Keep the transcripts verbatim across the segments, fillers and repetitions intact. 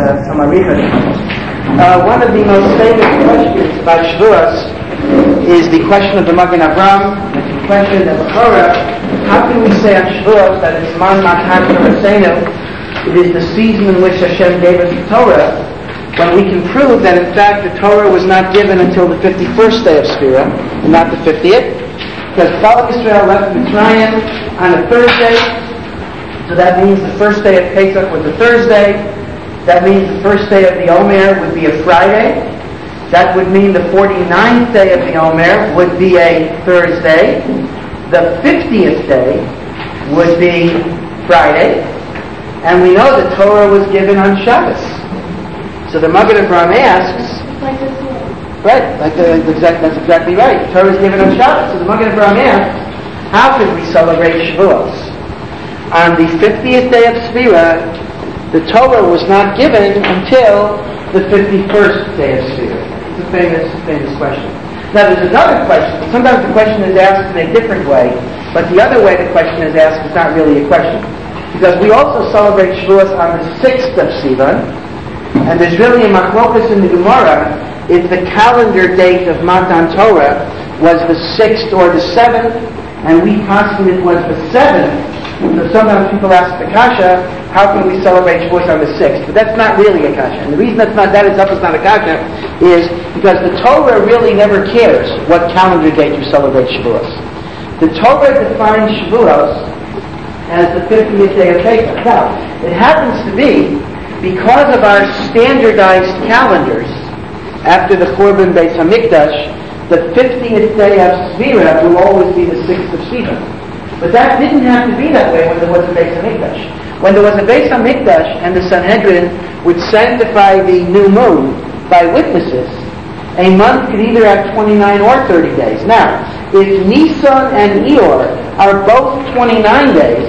uh, some aricha. Uh, one of the most famous questions about Shavuos is the question of the Magen Avraham. The question of the Torah: how can we say on Shavuos that it's Man Matan Torah? It is the season in which Hashem gave us the Torah, when we can prove that in fact the Torah was not given until the fifty-first day of Sphira, and not the fiftieth, because Klal Yisrael left Mitzrayim on a Thursday, so that means the first day of Pesach was a Thursday. That means the first day of the Omer would be a Friday. That would mean the forty-ninth day of the Omer would be a Thursday. The fiftieth day would be Friday. And we know the Torah was given on Shabbos. So the Magen Avraham asks, right, like the, the exact, that's exactly right. The Torah was given on Shabbos. So the Magen Avraham asks, how can we celebrate Shavuos? On the fiftieth day of Sphira, the Torah was not given until the fifty-first day of Sphira. It's a famous, famous question. Now there's another question. Sometimes the question is asked in a different way, but the other way the question is asked is not really a question. Because we also celebrate Shavuos on the sixth of Sivan, and there's really a machlokas in the Gemara if the calendar date of Matan Torah was the sixth or the seventh, and we posture it was the seventh. So sometimes people ask the kasha, how can we celebrate Shavuos on the sixth? But that's not really a kasha. And the reason that's not, that itself is not a kasha is because the Torah really never cares what calendar date you celebrate Shavuos. The Torah defines Shavuos as the fiftieth day of Pesach. Now, it happens to be, because of our standardized calendars, after the Churban Beis HaMikdash, the fiftieth day of Sphira will always be the sixth of Sivan. But that didn't have to be that way when there was a Beis HaMikdash. When there was a Beis HaMikdash and the Sanhedrin would sanctify the new moon by witnesses, a month could either have twenty-nine or thirty days. Now, if Nisan and Iyar are both twenty-nine days,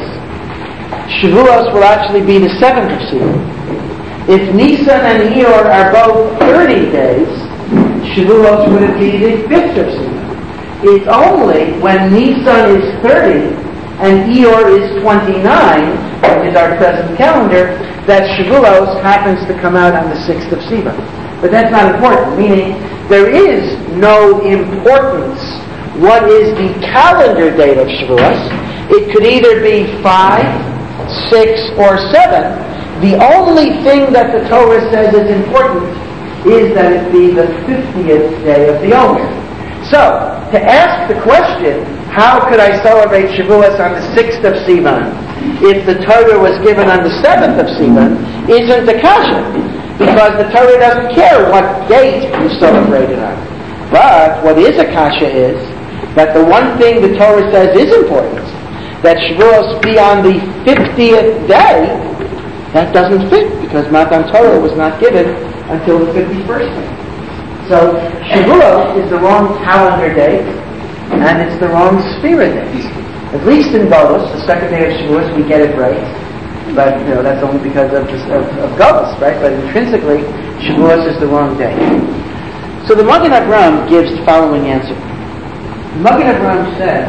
Shavuos will actually be the seventh of Sivan. If Nisan and Iyar are both thirty days, Shavuos would be the fifth of Sivan. It's only when Nisan is thirty and Iyar is twenty-nine, which is our present calendar, that Shavuos happens to come out on the sixth of Sivan. But that's not important, meaning there is no importance what is the calendar date of Shavuos. It could either be five, six, or seven. The only thing that the Torah says is important is that it be the fiftieth day of the Omer. So, to ask the question, how could I celebrate Shavuos on the sixth of Sivan if the Torah was given on the seventh of Sivan, isn't a kasha, because the Torah doesn't care what date you celebrate it on. But what is a kasha is that the one thing the Torah says is important, that Shavuos be on the fiftieth day, that doesn't fit, because Matan Torah was not given until the fifty-first day. So Shavuos is the wrong calendar date, and it's the wrong Sphira date. At least in Golus, the second day of Shavuos, we get it right. But you know that's only because of of, of Golus, right? But intrinsically, Shavuos is the wrong day. So the Magen Avraham gives the following answer. The Magen Avraham says,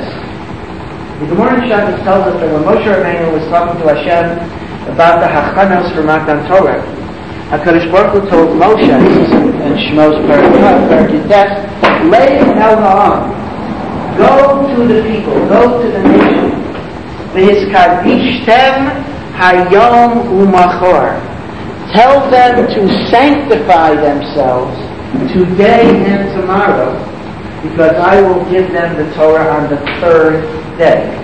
the Gemara in Shabbos tells us that when Moshe Rabbeinu was talking to Hashem about the Hachanos for Matan Torah, HaKadosh Baruch Hu told Moshe, this is in Shmos Parak Yutes, Lei El Ha'am, go to the people, go to the nation. V'hiskadishtem hayom u'machor. Tell them to sanctify themselves today and tomorrow, because I will give them the Torah on the third day.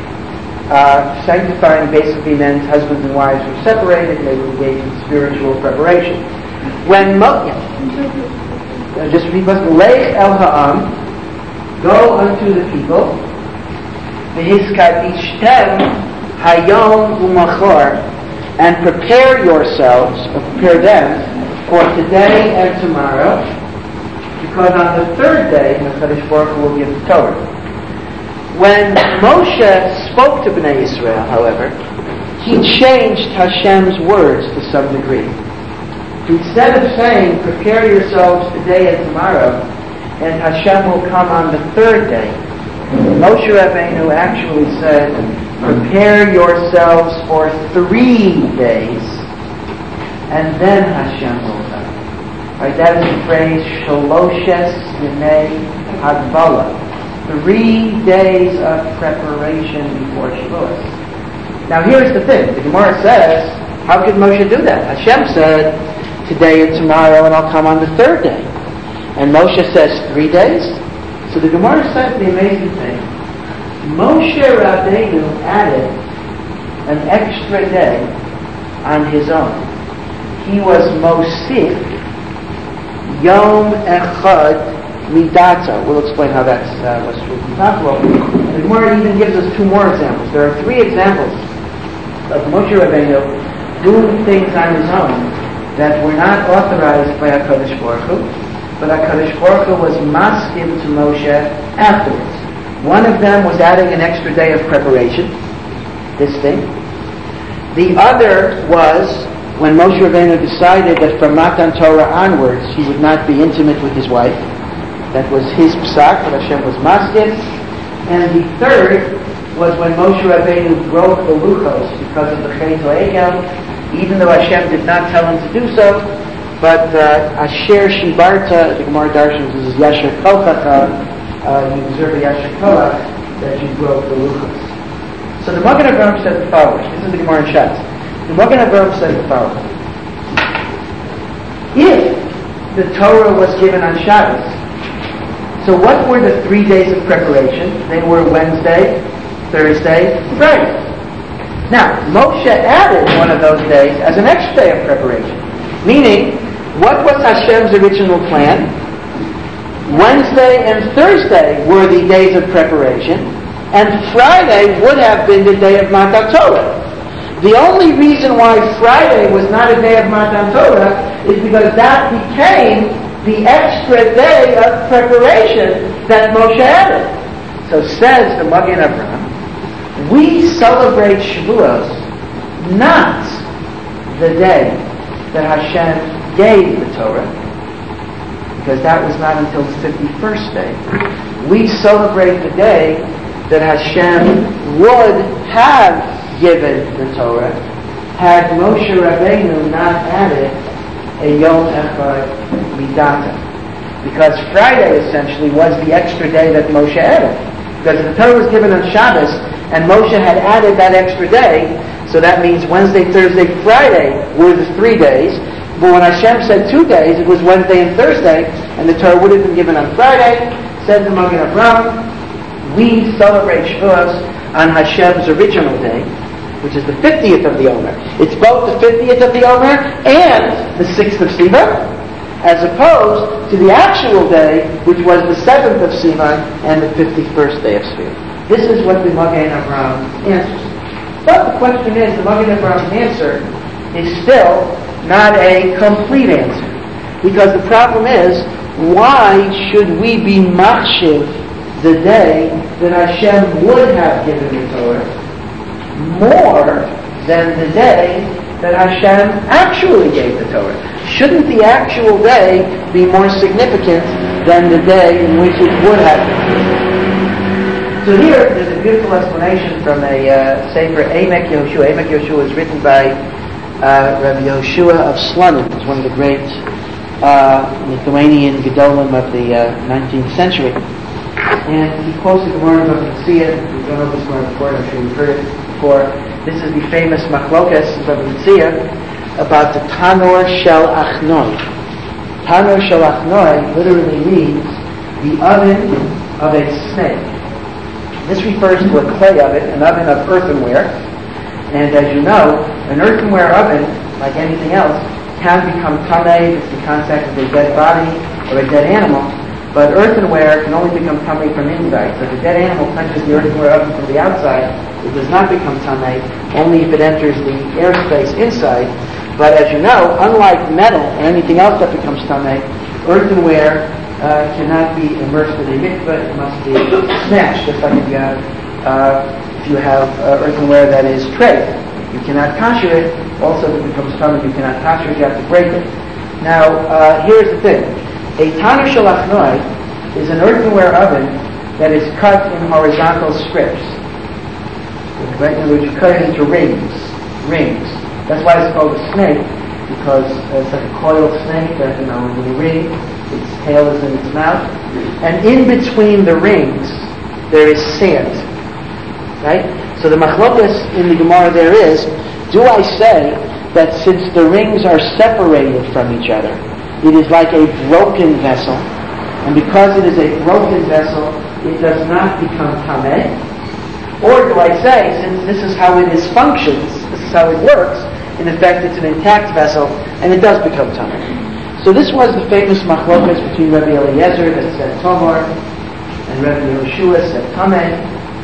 Uh, sanctifying basically meant husbands and wives were separated, they were engaged in spiritual preparation. When Mo- yeah. just repeat, Lech El Ha'am, go unto the people, V'hiskadishtem hayom u'machor, and prepare yourselves, or prepare them, for today and tomorrow, because on the third day, HaKadosh Baruch Hu will give the Torah. When Moshe spoke to Bnei Israel, however, he changed Hashem's words to some degree. Instead of saying, prepare yourselves today and tomorrow, and Hashem will come on the third day, Moshe Rabbeinu actually said, prepare yourselves for three days, and then Hashem will come. Right, that is the phrase Sholoshes Yemei Hagvala. Three days of preparation before Shavuos. Now here's the thing. The Gemara says, how could Moshe do that? Hashem said, today or tomorrow, and I'll come on the third day. And Moshe says, three days? So the Gemara says the amazing thing. Moshe Rabbeinu added an extra day on his own. He was Mosif Yom Echad Midata. We'll explain how that's uh, what's true. The Gemara even gives us two more examples. There are three examples of Moshe Rabbeinu doing things on his own that were not authorized by HaKadosh Baruch Hu, but HaKadosh Baruch Hu was maskim to Moshe afterwards. One of them was adding an extra day of preparation, this thing. The other was when Moshe Rabbeinu decided that from Matan Torah onwards he would not be intimate with his wife. That was his psak, but Hashem was maskim. And the third was when Moshe Rabbeinu broke the luchos because of the Chet HaEgel, even though Hashem did not tell him to do so, but uh, Asher Shibarta, the Gemara Darshan, this is Yasher Kolchacha, uh, you observe a Yasher Kolach, that you broke the luchos. So the Magen Avraham says the following. This is the Gemara in Shatz. The Magen Avraham says the following. If the Torah was given on Shabbos, so what were the three days of preparation? They were Wednesday, Thursday, Friday. Now, Moshe added one of those days as an extra day of preparation. Meaning, what was Hashem's original plan? Wednesday and Thursday were the days of preparation, and Friday would have been the day of Matan Torah. The only reason why Friday was not a day of Matan Torah is because that became the extra day of preparation that Moshe added. So says the Magen Avraham, we celebrate Shavuos not the day that Hashem gave the Torah, because that was not until the fifty-first day. We celebrate the day that Hashem would have given the Torah had Moshe Rabbeinu not added a Yom Echad Midata. Because Friday essentially was the extra day that Moshe added. Because the Torah was given on Shabbos, and Moshe had added that extra day, so that means Wednesday, Thursday, Friday were the three days. But when Hashem said two days, it was Wednesday and Thursday, and the Torah would have been given on Friday. Says the Magen Avraham, we celebrate Shavuos on Hashem's original day, which is the fiftieth of the Omer. It's both the fiftieth of the Omer and the sixth of Sivan, as opposed to the actual day, which was the seventh of Sivan and the fifty-first day of Sivan. This is what the Magen Avraham answers. But the question is, the Magen Avraham answer is still not a complete answer. Because the problem is, why should we be machshiv the day that Hashem would have given the Torah more than the day that Hashem actually gave the Torah? Shouldn't the actual day be more significant than the day in which it would have been? So here, there's a beautiful explanation from a uh, Sefer Emek Yehoshua. Emek Yehoshua is written by uh, Rabbi Yehoshua of Slonim. He's one of the great uh, Lithuanian Gedolim of the uh, nineteenth century. And he quotes the Gemara of Metzia. We've gone over this Gemara before, I'm sure you've heard it before. This is the famous Machlokes of Metzia about the Tanor Shel Achnoi. Tanor Shel Achnoi literally means the oven of a snake. This refers to a clay oven, an oven of earthenware. And as you know, an earthenware oven, like anything else, can become tamei if it's in contact with a dead body or a dead animal. But earthenware can only become tamei from inside. So if a dead animal touches the earthenware oven from the outside, it does not become tamei, only if it enters the airspace inside. But as you know, unlike metal or anything else that becomes tamei, earthenware uh, cannot be immersed in a mikveh. It must be smashed, just like if you have, uh, if you have uh, earthenware that is tray. You cannot kosher it. Also, if it becomes tamei, you cannot kosher it. You have to break it. Now, uh, here's the thing. A Tanor Shel Achnoi is an earthenware oven that is cut in horizontal strips. Right? In other words, you cut it into rings. Rings. That's why it's called a snake, because it's like a coiled snake that, you know, when you ring, its tail is in its mouth. And in between the rings, there is sand. Right? So the machlokas in the Gemara there is, do I say that since the rings are separated from each other, it is like a broken vessel, and because it is a broken vessel, it does not become tameh? Or do I say, since this is how it is functions, this is how it works, in effect it's an intact vessel, and it does become tameh? So this was the famous machlokas between Rabbi Eliezer that said tomar, and Rabbi Yehoshua said tameh,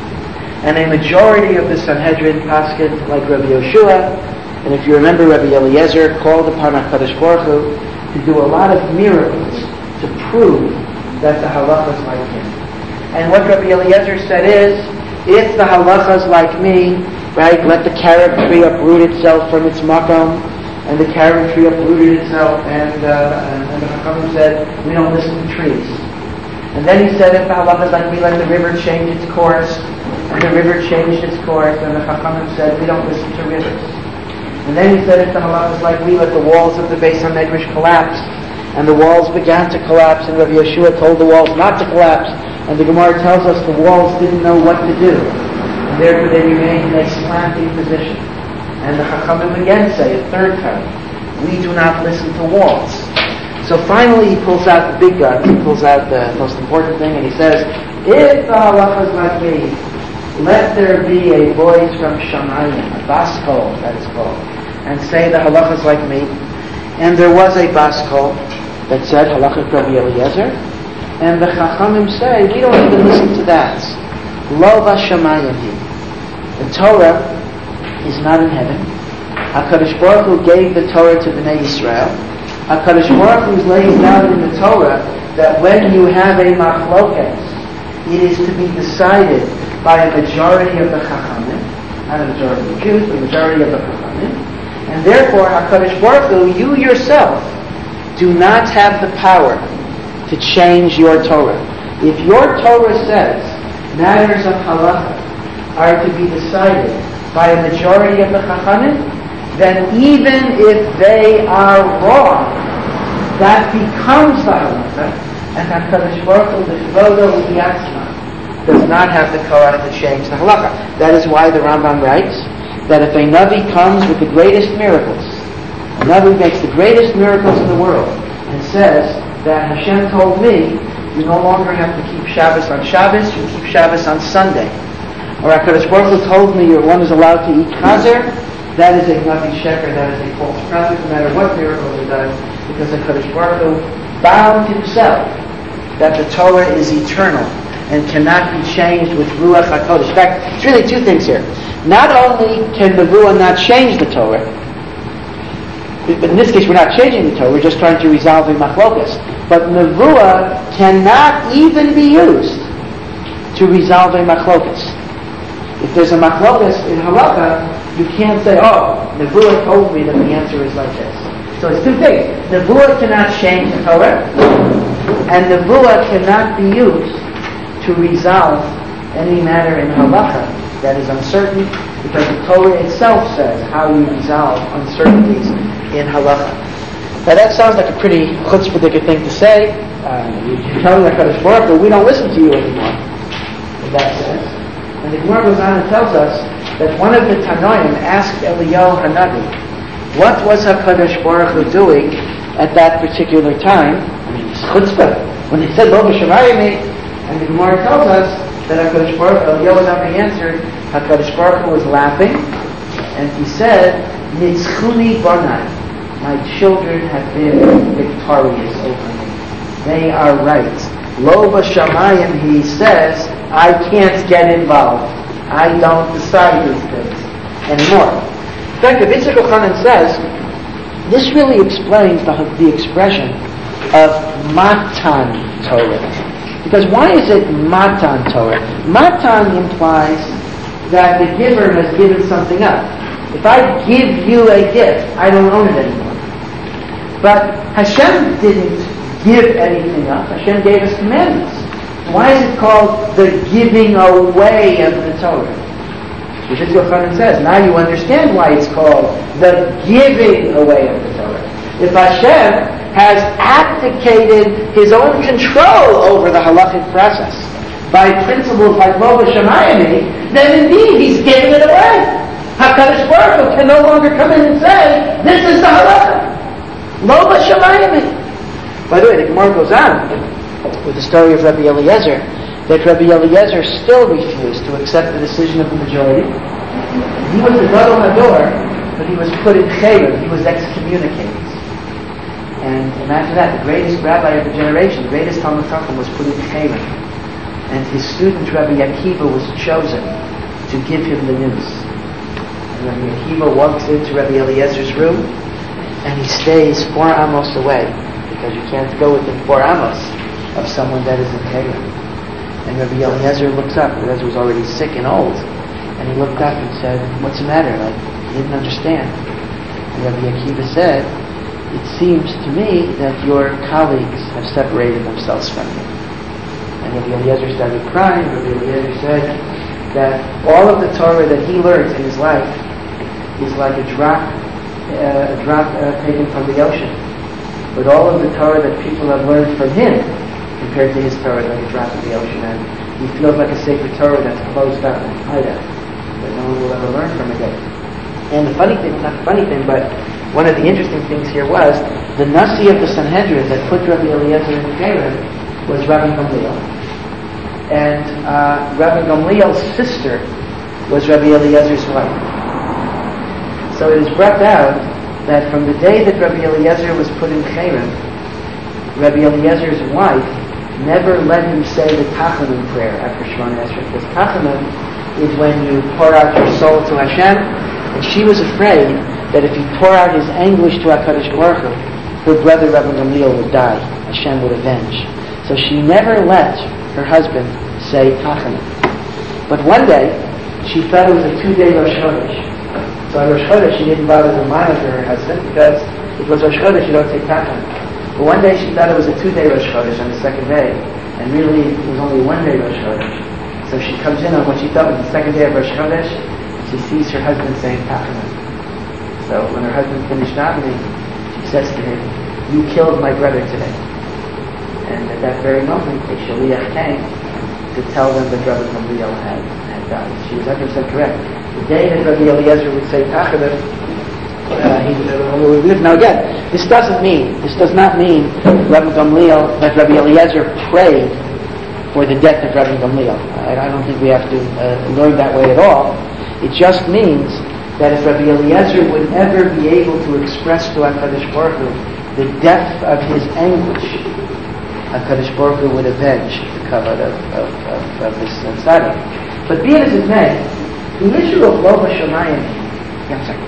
and a majority of the Sanhedrin paskin like Rabbi Yehoshua. And if you remember, Rabbi Eliezer called upon HaKadosh Baruch Hu to do a lot of miracles to prove that the halacha is like him. And what Rabbi Eliezer said is, if the halacha is like me, right, let the carob tree uproot itself from its makom, and the carob tree uprooted itself, and, uh, and, and the Chachamim said, we don't listen to trees. And then he said, if the halacha is like me, let the river change its course, and the river changed its course, and the Chachamim said, we don't listen to rivers. And then he said, if the halacha is like me, let the walls of the Beis HaMedrash collapse. And the walls began to collapse, and Rabbi Yehoshua told the walls not to collapse. And the Gemara tells us the walls didn't know what to do. And therefore they remained in a slanting position. And the Chachamim again say, a third time, we do not listen to walls. So finally he pulls out the big gun, he pulls out the most important thing, and he says, if the halacha is like me, let there be a voice from Shamayim, a baskol, that is called, and say the halacha is like me. And there was a baskol that said halacha Rabbi Eliezer, and the Chachamim say, we don't even listen to that. Lo v'shamayim hi. The Torah is not in heaven. HaKadosh Baruch Hu gave the Torah to Bnei Yisrael. HaKadosh Baruch Hu is laying down in the Torah that when you have a machloket, it is to be decided by a majority of the Chachamim, not a majority of the Jews, but a majority of the Chachamim. And therefore, HaKadosh Baruch Hu, you yourself do not have the power to change your Torah. If your Torah says matters of halacha are to be decided by a majority of the Chachamim, then even if they are wrong, that becomes the halacha, and HaKadosh Baruch Hu, the Chvodo U'Yatzma, does not have the Korah to change the halacha. That is why the Rambam writes that if a Navi comes with the greatest miracles, a Navi makes the greatest miracles in the world, and says that Hashem told me, you no longer have to keep Shabbos on Shabbos, you keep Shabbos on Sunday. Or HaKadosh Baruch Hu told me your one is allowed to eat chazer, that is a Navi Sheker, that is a false prophet, no matter what miracles are done, because HaKadosh Baruch Hu bound himself that the Torah is eternal and cannot be changed with Ruach HaKodesh. In fact, it's really two things here. Not only can the Ruach not change the Torah, but in this case we're not changing the Torah, we're just trying to resolve a machlokas. But Nevuah cannot even be used to resolve a machlokas. If there's a machlokas in halacha, you can't say, oh, Nevuah told me that the answer is like this. So it's two things. Nevuah cannot change the Torah, and Nevuah cannot be used to resolve any matter in halacha that is uncertain, because the Torah itself says how you resolve uncertainties in halacha. Now that sounds like a pretty chutzpahdik thing to say. Uh, you're telling HaKadosh Baruch Hu, we don't listen to you anymore, in that sense. And the Gemara goes on and tells us that one of the Tanoim asked Eliyahu Hanavi, what was HaKadosh Baruch Hu doing at that particular time? I mean, it's chutzpah. When he said, Lo b'shamayim, and the Gemara tells us that HaKadosh Baruch Hu, Eliyahu Hanavi answered, HaKadosh Baruch Hu was laughing, and he said, Nitzchuni banai, my children have been victorious over me. They are right. Lo b'shamayim, he says, I can't get involved. I don't decide these things anymore. In fact, the Yitzchak Yochanan says, this really explains the, the expression of Matan Torah. Because why is it Matan Torah? Matan implies that the giver has given something up. If I give you a gift, I don't own it anymore. But Hashem didn't give anything up. Hashem gave us commandments. Why is it called the giving away of the Torah? Which is what Yochanan says. Now you understand why it's called the giving away of the Torah. If Hashem has abdicated his own control over the halachic process by principles like Lo B'Shamayim, then indeed he's giving it away. HaKadosh Baruch Hu can no longer come in and say, this is the halacha. Lo B'Shamayim. By the way, the Gemara goes on with the story of Rabbi Eliezer, that Rabbi Eliezer still refused to accept the decision of the majority. He was the Gadol Hador, but he was put in Chayrim, he was excommunicated. And imagine that, the greatest rabbi of the generation, the greatest Talmud Chacham, was put in Chayrim. And his student Rabbi Akiva was chosen to give him the news. And Rabbi Akiva walks into Rabbi Eliezer's room, and he stays four amos away, because you can't go within four amos of someone that is in Chayrim. And Rabbi Eliezer looks up. Eliezer was already sick and old. And he looked up and said, what's the matter? Like, he didn't understand. And Rabbi Akiva said, it seems to me that your colleagues have separated themselves from you. And Rabbi Eliezer started crying. Rabbi Eliezer said that all of the Torah that he learns in his life is like a drop, uh, a drop uh, taken from the ocean. But all of the Torah that people have learned from him, compared to his Torah, like a drop in the ocean, and he feels like a sacred Torah that's closed up and tied up, that no one will ever learn from again. And the funny thing, not the funny thing, but one of the interesting things here was the Nasi of the Sanhedrin that put Rabbi Eliezer in Chayrim was Rabbi Gamliel. And uh, Rabbi Gamliel's sister was Rabbi Eliezer's wife. So it is brought out that from the day that Rabbi Eliezer was put in Chayrim, Rabbi Eliezer's wife never let him say the Tachanun prayer after Shemona Esrei. Because Tachanun is when you pour out your soul to Hashem, and she was afraid that if he tore out his anguish to HaKadosh Baruch Hu, her brother Rabbi Gamliel would die. Hashem would avenge. So she never let her husband say Tachanun. But one day, she thought it was a two-day Rosh Chodesh. So on Rosh Chodesh, she didn't bother to monitor her husband, because it was Rosh Chodesh, you don't say Tachanun. But one day she thought it was a two-day Rosh Chodesh on the second day, and really it was only one day Rosh Chodesh. So she comes in on what she thought was the second day of Rosh Chodesh, and she sees her husband saying Tachanun. So when her husband finished davening, she says to him, you killed my brother today. And at that very moment, a shaliach came to tell them that Rabbi Gamliel had, had died. She was one hundred percent correct. The day that Rabbi Eliezer would say Tachanun, Uh, he, uh, we live now again. This doesn't mean, this does not mean Rabbi Gamliel, that Rabbi Eliezer prayed for the death of Rabbi Gamliel. I, I don't think we have to uh, learn that way at all. It just means that if Rabbi Eliezer would ever be able to express to HaKadosh Baruch Hu the depth of his anguish, HaKadosh Baruch Hu would avenge the kavod of, of, of, of this tzaddik. But be it as it may, the issue of Lo B'Shamayim, yeah, sorry.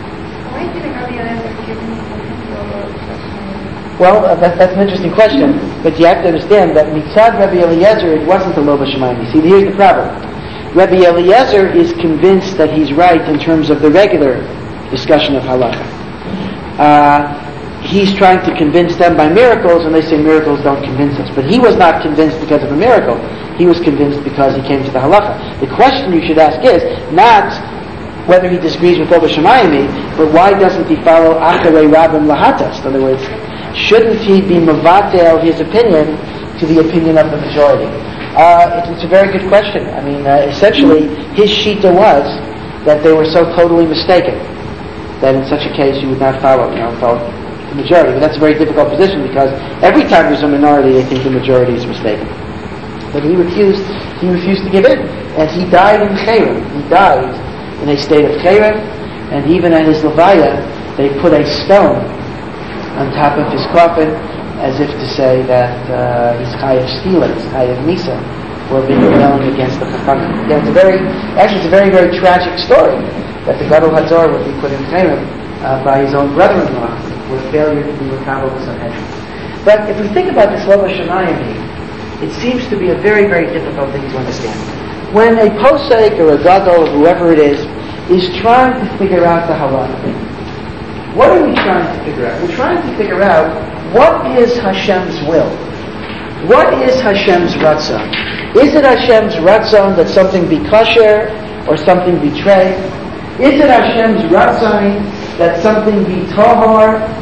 Well, uh, that, that's an interesting question, but you have to understand that mitzad Rabbi Eliezer, it wasn't a Lo B'Shamayim. You see, here's the problem. Rabbi Eliezer is convinced that he's right in terms of the regular discussion of halacha. Uh, he's trying to convince them by miracles, and they say miracles don't convince us. But he was not convinced because of a miracle. He was convinced because he came to the halacha. The question you should ask is not whether he disagrees with Lo B'Shamayim, but why doesn't he follow Acharei Rabbim Lahatas? In other words, shouldn't he be mevatel his opinion to the opinion of the majority? Uh, it, it's a very good question. I mean, uh, essentially, his shita was that they were so totally mistaken that in such a case you would not follow, you know, follow the majority. But that's a very difficult position because every time there's a minority, they think the majority is mistaken. But he refused. He refused to give in, and he died in Chayrim. He died in a state of Chayrim, and even at his levaya, they put a stone on top of his coffin, as if to say that uh, he's chayav stila, he's chayav misa, for being rebelling against the chachamim. Again, it's a very, actually, it's a very, very tragic story that the Gadol Hador would be put in Chayrim uh, by his own brother-in-law for failure to be recoupled with Sanhedrin. But if we think about this Lo B'Shamayim, it seems to be a very, very difficult thing to understand. When a posek or a gadol, whoever it is, is trying to figure out the halacha, what are we trying to figure out? We're trying to figure out what is Hashem's will. What is Hashem's ratzon? Is it Hashem's ratzon that something be kosher or something be treif? Is it Hashem's ratzon that something be tahor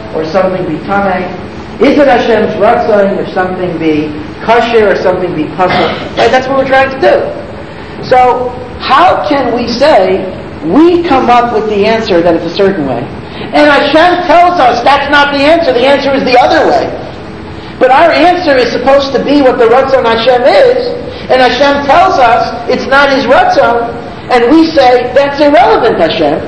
or something be tameh? Is it Hashem's ratzon if something be kosher or something be pasul? Right? That's what we're trying to do. So, how can we say we come up with the answer that it's a certain way, and Hashem tells us that's not the answer, the answer is the other way. But our answer is supposed to be what the ratzon Hashem is, and Hashem tells us it's not His ratzon, and we say that's irrelevant, Hashem.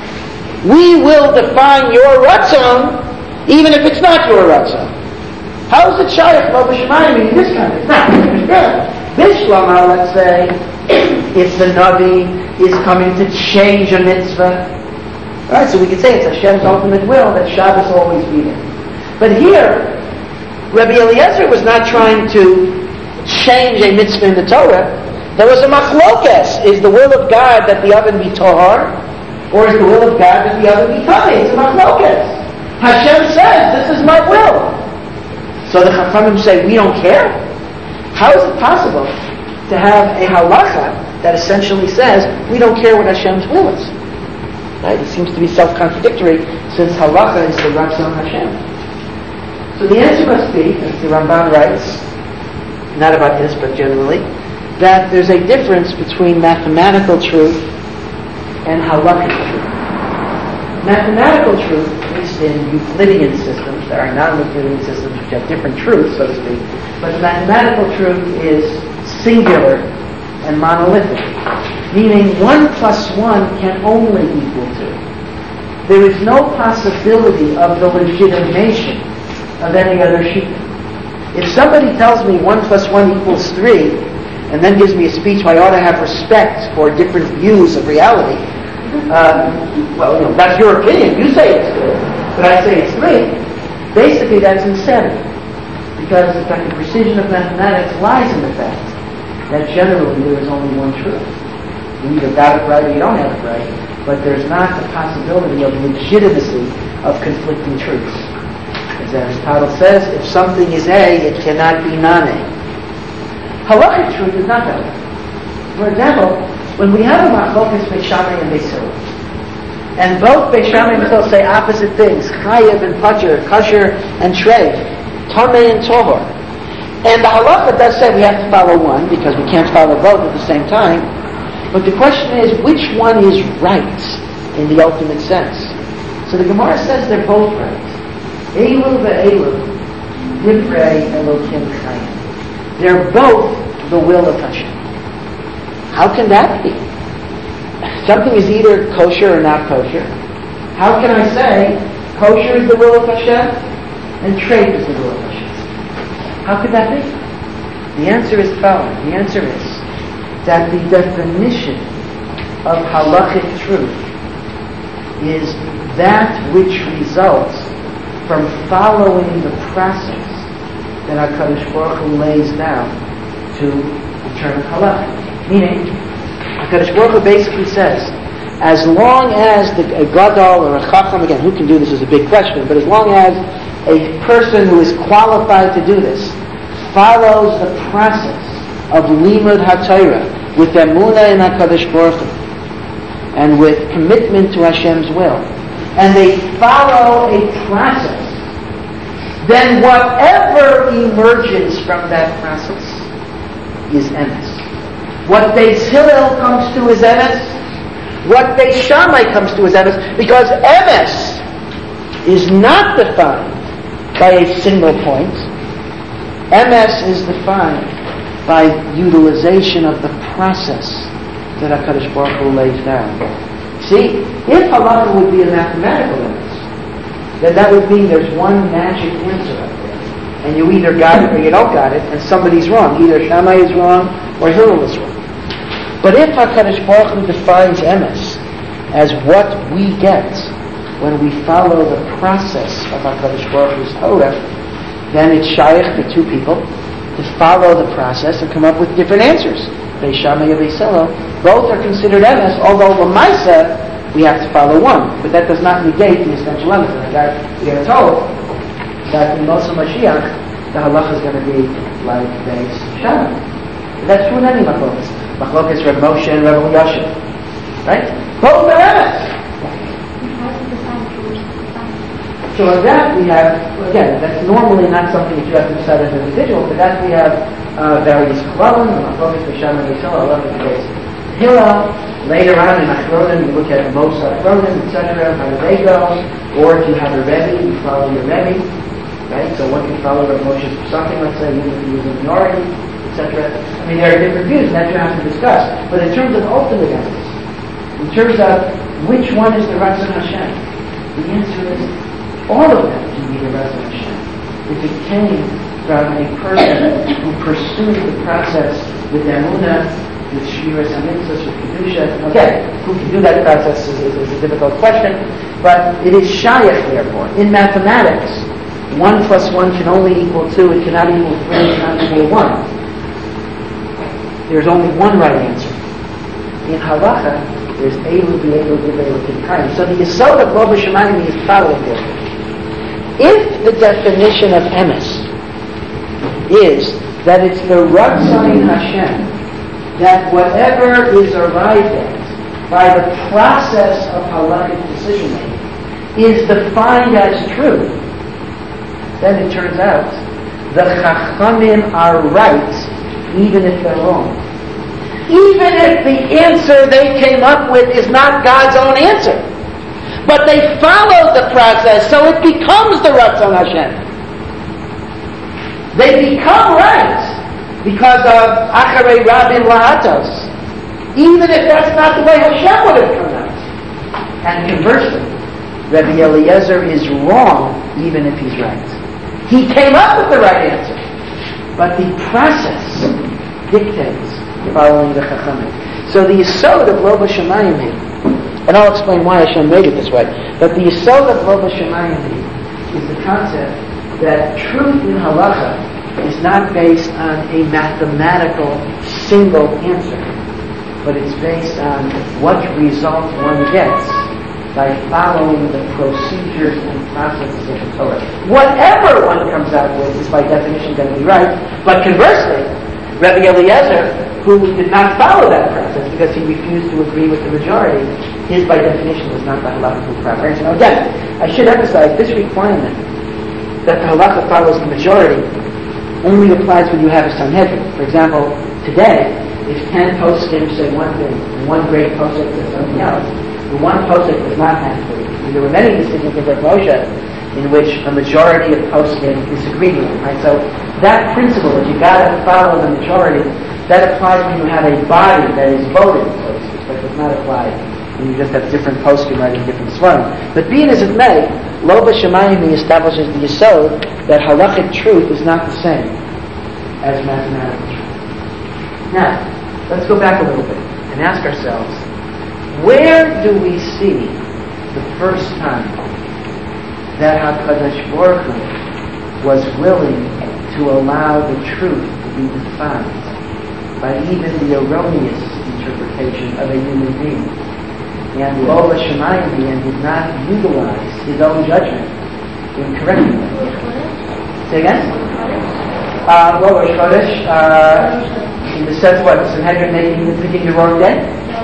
We will define your ratzon even if it's not your ratzon. How is it shaykh lo b'shmayim in this kind of thing? Bishlama, let's say, if the Navi is coming to change a mitzvah. Right, so we can say it's Hashem's ultimate will that Shabbos always be there. But here, Rabbi Eliezer was not trying to change a mitzvah in the Torah. There was a machlokes. Is the will of God that the oven be tahor, or is the will of God that the oven be tameh? It's a machlokes. Hashem says, this is my will. So the Chachamim say, we don't care? How is it possible to have a halacha that essentially says, we don't care what Hashem's will is? Right? It seems to be self-contradictory, since halacha is the ratzon Hashem. So the answer must be, as the Ramban writes, not about this, but generally, that there's a difference between mathematical truth and halachic truth. Mathematical truth, at least in Euclidean systems, there are non-Euclidean systems which have different truths, so to speak, but mathematical truth is singular and monolithic, meaning one plus one can only equal two. There is no possibility of the legitimation of any other sheet. If somebody tells me one plus one equals three, and then gives me a speech where I ought to have respect for different views of reality, uh, well, you know, that's your opinion. You say it's two, but I say it's three. Basically, that's insanity. Because, in fact, the precision of mathematics lies in the fact that generally there is only one truth. You either got it right or you don't have it right, but there's not the possibility of legitimacy of conflicting truths. As Aristotle says, if something is A, it cannot be non-A. Halachic truth is not that way. For example, when we have a machlokas Beis Shammai and Beis Hillel, and both Beis Shammai and Beis Hillel say opposite things, chayev and patur, kosher and treif, tameh and tohor, and the halacha does say we have to follow one because we can't follow both at the same time. But the question is, which one is right in the ultimate sense? So the Gemara says they're both right. Eilu ve'eilu, divrei Elokim chayim. They're both the will of Hashem. How can that be? Something is either kosher or not kosher. How can I say kosher is the will of Hashem and treif is the will of Hashem? How could that be? The answer is following. The answer is that the definition of halachic truth is that which results from following the process that HaKadosh Baruch Hu lays down to determine halacha. Meaning, HaKadosh Baruch Hu basically says, as long as the, a gadol or a chacham, again, who can do this is a big question, but as long as a person who is qualified to do this follows the process of limud haTorah with emunah in HaKadosh Baruch Hu and with commitment to Hashem's will, and they follow a process, then whatever emerges from that process is emes. What Beis Hillel comes to is emes. What Beis Shammai comes to is emes, because emes is not defined by a single point. Emes is defined by utilization of the process that HaKadosh Baruch Hu lays down. See, if halacha would be a mathematical emes, then that would mean there's one magic answer out there, and you either got it or you don't got it, and somebody's wrong. Either Shammai is wrong or Hillel is wrong. But if HaKadosh Baruch Hu defines emes as what we get when we follow the process of HaKadosh Baruch Hu's Torah, then it's shaykh to two people to follow the process and come up with different answers. Beis Shammai and Beis Hillel, both are considered emes, although l'maaseh we have to follow one. But that does not negate the essential emes. We are told that in Moshe Mashiach, the halacha is going to be like Beis Shammai. That's true in any machlokas. Machlokas Reb Moshe and Reb Elyashiv. Right? Both are emes. So on that we have, again, that's normally not something that you have to decide as an individual, but that we have uh, various Kavalim, Machlokas, B'Sham, and Yisrael, I love the case. Hillel, later on in Achronim, you look at most Achronim, et cetera, how do they go? Or if you have a Rebbe, you follow your Rebbe, right? So one can follow Rav Moshe for something, let's say, even if he was a minority, et cetera. I mean, there are different views, and that you have to discuss. But in terms of ultimate answers, in terms of which one is the Ratzon Hashem, the answer is all of them can be the Ratzon Hashem. If it came from a person who pursued the process with Emunah, with Shmiras HaMitzvos, with Kedusha, okay, who can do that process is, is, is a difficult question, but it is Shayach, therefore. In mathematics, one plus one can only equal two, it cannot equal three, it cannot equal one. There's only one right answer. In Halacha, there's Eilu B'Eilu B'Eilu B'Eilu. So the Yesod of Lo B'Shamayim is following this. If the definition of emes is that it's the Ratzon Hashem, that whatever is arrived at by the process of halachic decision making is defined as true, then it turns out the Chachamim are right even if they're wrong. Even if the answer they came up with is not God's own answer. But they followed the process, so it becomes the Ratzon Hashem. They become right because of Acharei Rabin Lahatos. Even if that's not the way Hashem would have come out. And conversely, Rabbi Eliezer is wrong even if he's right. He came up with the right answer. But the process dictates following the Chachamim. So the Yesod of Lo B'Shamayim, and I'll explain why Hashem made it this way, but the Yesod of Lo B'Shamayim is the concept that truth in halacha is not based on a mathematical single answer, but it's based on what result one gets by following the procedures and processes of the Torah. Whatever one comes out with is by definition going to be right, but conversely, Rabbi Eliezer, who did not follow that process because he refused to agree with the majority, his by definition was not the halakhic proper answer. Now again, I should emphasize this requirement that the halakha follows the majority only applies when you have a Sanhedrin. For example, today, if ten poskim say one thing and one great posik says something else, the one posik does not have to. There were many decisions of Rav Moshe in which a majority of poskim disagreed with him. Right? So that principle that you got to follow the majority, that applies when you have a body that is voted, so to speak, but does not apply when you just have different poskim writing different svarim. But being as it may, Lo B'Shamayim establishes the yesod that halachic truth is not the same as mathematical truth. Now, let's go back a little bit and ask ourselves, where do we see the first time that HaKadosh Baruch Hu was willing to allow the truth to be defined by even the erroneous interpretation of a human being? And Lo B'Shamayim and did not utilize his own judgment incorrectly. Say again? Uh, Lo Rosh Chodesh, uh, in the sense of what? The Sanhedrin making the picking the wrong day?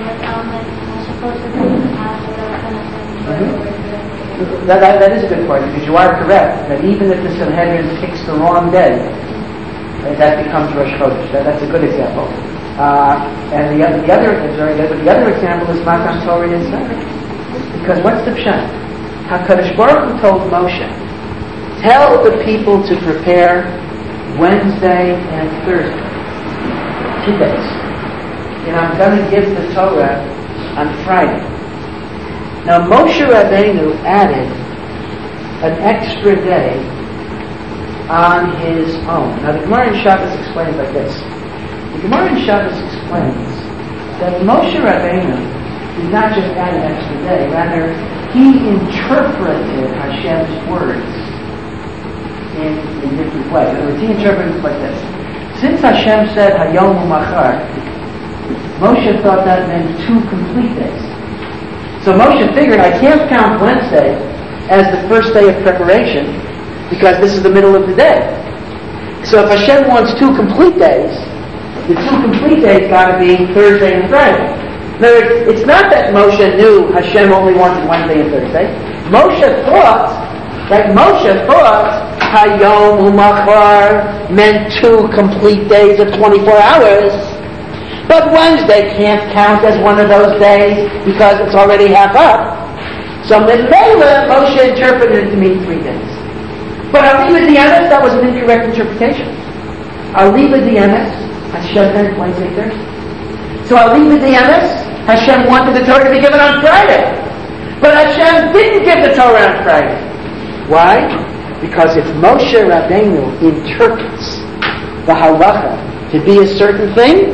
Mm-hmm. That, that, that is a good point, because you are correct that even if the Sanhedrin picks the wrong day, uh, that becomes Rosh Chodesh. That, that's a good example. Uh, and the, the other is very good, but the other example is Matan Torah itself. Because what's the pshat? HaKadosh Baruch Hu told Moshe, tell the people to prepare Wednesday and Thursday, two days, and I'm going to give the Torah on Friday. Now Moshe Rabbeinu added an extra day on his own. Now the Gemara in Shabbos explains like this. The Gemara in Shabbos explains that Moshe Rabbeinu did not just add an extra day, rather he interpreted Hashem's words in a different way. In other words, he interpreted it like this. Since Hashem said Hayom U'Machar, Moshe thought that meant two complete days. So Moshe figured, I can't count Wednesday as the first day of preparation because this is the middle of the day. So if Hashem wants two complete days, the two complete days got to be Thursday and Friday. In other words, it's not that Moshe knew Hashem only wanted Wednesday and Thursday. Moshe thought Like Moshe thought Hayom Umachar meant two complete days of twenty-four hours. But Wednesday can't count as one of those days because it's already half up. So Mimela, Moshe interpreted it to mean three days. But Aliva Dianas, that was an incorrect interpretation. Aliva Dianas, Hashem meant Wednesday, Thursday. So Aliva Dianas, Hashem wanted the Torah to be given on Friday. But Hashem didn't give the Torah on Friday. Why? Because if Moshe Rabbeinu interprets the halacha to be a certain thing,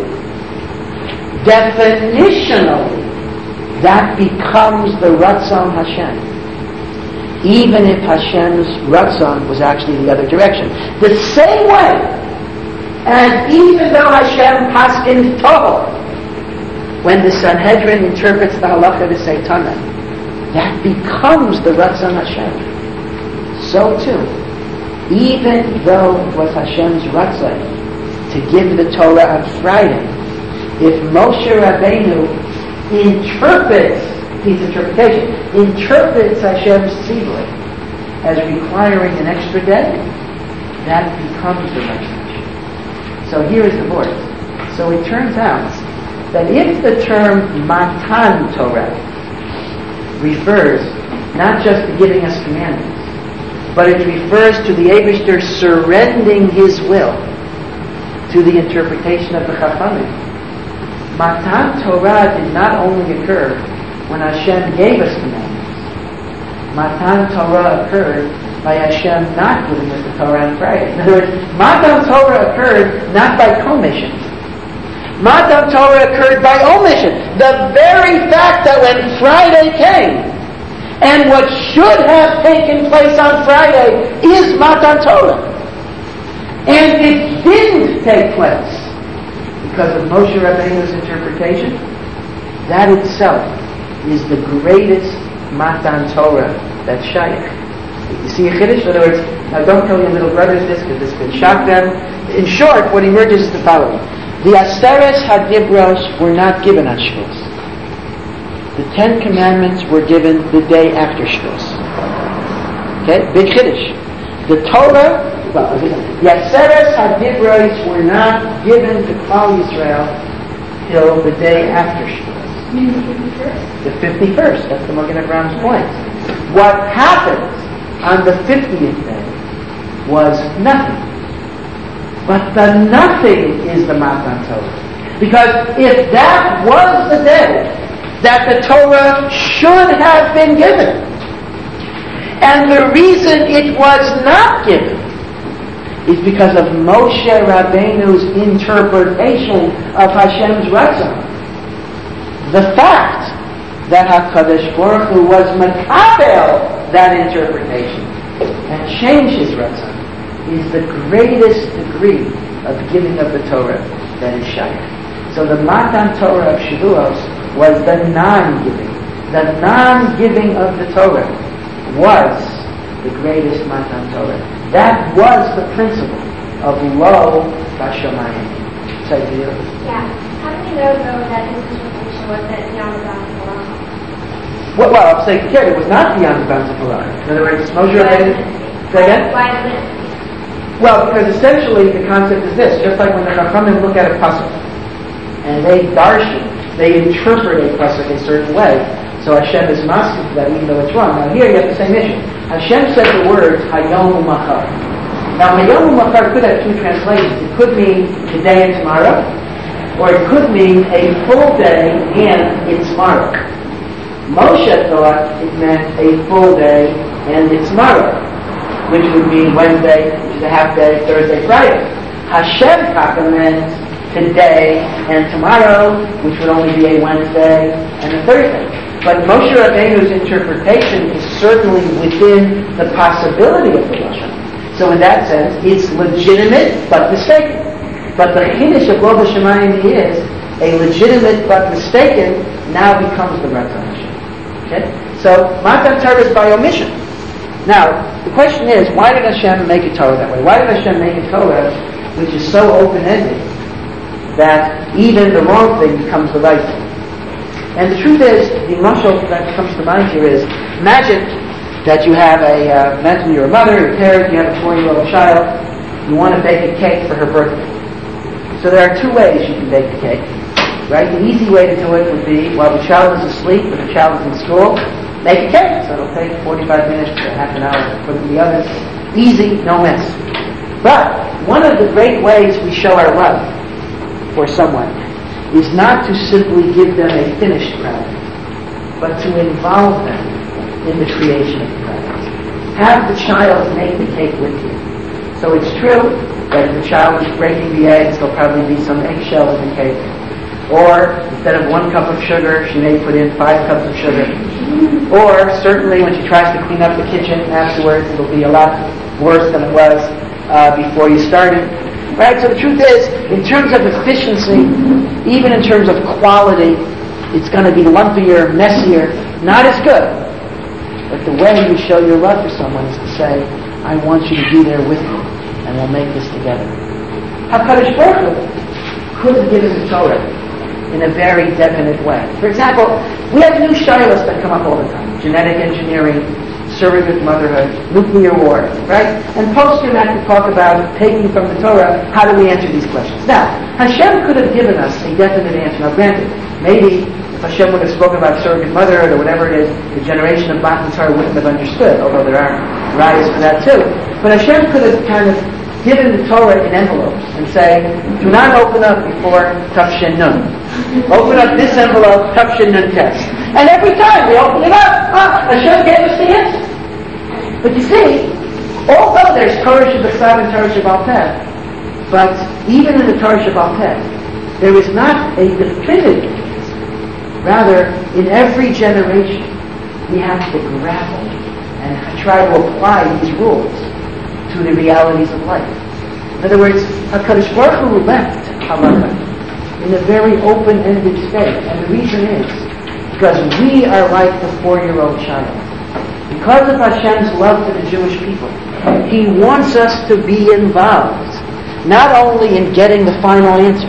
definitionally, that becomes the Ratzon Hashem. Even if Hashem's Ratzon was actually the other direction. The same way as even though Hashem paskins Toho, when the Sanhedrin interprets the halacha to say Tanah, that becomes the Ratzon Hashem. So too, even though it was Hashem's Ratzon to give the Torah on Friday, if Moshe Rabbeinu interprets his interpretation, interprets Hashem's tzivui as requiring an extra day, that becomes the Ratzon. So here is the board. So it turns out that if the term Matan Torah refers not just to giving us commandments, but it refers to the Eibishter surrendering his will to the interpretation of the Chachamim. Matan Torah did not only occur when Hashem gave us commandments. Matan Torah occurred by Hashem not giving us the Torah on Friday. In other words, Matan Torah occurred not by commission. Matan Torah occurred by omission. The very fact that when Friday came, and what should have taken place on Friday is Matan Torah. And it didn't take place because of Moshe Rabbeinu's interpretation. That itself is the greatest Matan Torah that's Shaykh. You see a Chiddush? In other words, now don't tell your little brothers this because this could shock them. In short, what emerges is the following. The Aseres HaDibros were not given on Shavuos. The Ten Commandments were given the day after Shavuos. Okay? Big Chiddush. The Torah, well, the Aseres HaDibros were not given to Klal Yisrael till the day after Shavuos. You mean the fifty-first? The fifty-first. That's the Magen Abraham's point. What happened on the fiftieth day was nothing. But the nothing is the Matan Torah. Because if that was the day that the Torah should have been given, and the reason it was not given is because of Moshe Rabbeinu's interpretation of Hashem's Ratzon. The fact that HaKadosh Baruch Hu was makabel that interpretation and changed his Ratzon is the greatest degree of giving of the Torah that is Shaykh. So the Matan Torah of Shavuos was the non-giving. The non-giving of the Torah was the greatest Matan Torah. That was the principle of Lo Bashamayim. Say to you. Yeah. How do we know, though, that his interpretation wasn't beyond the bounds of Allah? Well, well, I'm saying here, it was not beyond the bounds of Allah. In other words, Moshe Rabbeinu. Say again? Why is it? Well, because essentially the concept is this. Just like when the Chachamim look at a pasuk, and they darshan, they interpret a pasuk a certain way. So Hashem is masking for that, even though it's wrong. Now here you have the same issue. Hashem said the words Hayom Umachar. Now Hayom Umachar could have two translations. It could mean today and tomorrow, or it could mean a full day and it's tomorrow. Moshe thought it meant a full day and it's tomorrow, which would mean Wednesday, which is a half day, Thursday, Friday. Hashem Taka meant today and tomorrow, which would only be a Wednesday and a Thursday. But Moshe Rabbeinu's interpretation is certainly within the possibility of the Lashon. So in that sense, it's legitimate but mistaken. But the Chiddush of Lo B'Shamayim is a legitimate but mistaken now becomes the Ratzon Hashem. Okay? So Matan Torah is by omission. Now, the question is, why did Hashem make a Torah that way? Why did Hashem make a Torah which is so open-ended that even the wrong thing becomes the right thing? And the truth is, the mashal that comes to mind here is, imagine that you have a, uh, mentally you're a mother, you're a parent, you have a four-year-old child, you want to bake a cake for her birthday. So there are two ways you can bake the cake, right? The easy way to do it would be, while the child is asleep or the child is in school, make a cake. So it'll take forty-five minutes to half an hour to put it in the oven. Easy, no mess. But one of the great ways we show our love for someone is not to simply give them a finished product, but to involve them in the creation of the product. Have the child make the cake with you. So it's true that if the child is breaking the eggs, there'll probably be some eggshell in the cake. Or instead of one cup of sugar, she may put in five cups of sugar. Or certainly when she tries to clean up the kitchen afterwards, it'll be a lot worse than it was uh, before you started. Right? So the truth is, in terms of efficiency, even in terms of quality, it's going to be lumpier, messier, not as good. But the way you show your love for someone is to say, I want you to be there with me, and we'll make this together. HaKadosh Baruch Hu could have given the Torah in a very definite way. For example, we have new shilas that come up all the time. Genetic engineering, surrogate motherhood, nuclear war, right? And post-human to talk about taking from the Torah, how do we answer these questions? Now, Hashem could have given us a definite answer. Now granted, maybe if Hashem would have spoken about surrogate motherhood or whatever it is, the generation of Matan Torah wouldn't have understood, although there are riots for that too. But Hashem could have kind of given the Torah in envelopes and say, do not open up before Tafshin Nun. Open up this envelope, Tafshin Nun test. And every time we open it up, ah, Hashem gave us the answer. But you see, although there's Torah Shabbat and Torah Shabbat Peh, but even in the Torah Shabbat Peh, there is not a definitive answer. Rather, in every generation, we have to grapple and try to apply these rules to the realities of life. In other words, HaKadosh Baruch Hu left Halacha in a very open-ended state. And the reason is because we are like the four-year-old child. Because of Hashem's love for the Jewish people, He wants us to be involved, not only in getting the final answer,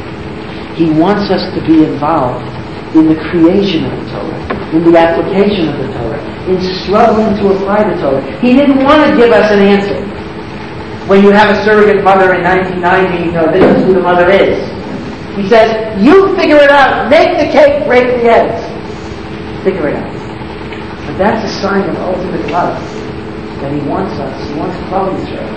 He wants us to be involved in the creation of the Torah, in the application of the Torah, in struggling to apply the Torah. He didn't want to give us an answer. When you have a surrogate mother in nineteen ninety, you know, this is who the mother is. He says, you figure it out. Make the cake, break the eggs. Figure it out. But that's a sign of ultimate love, that He wants us, He wants Klal Yisrael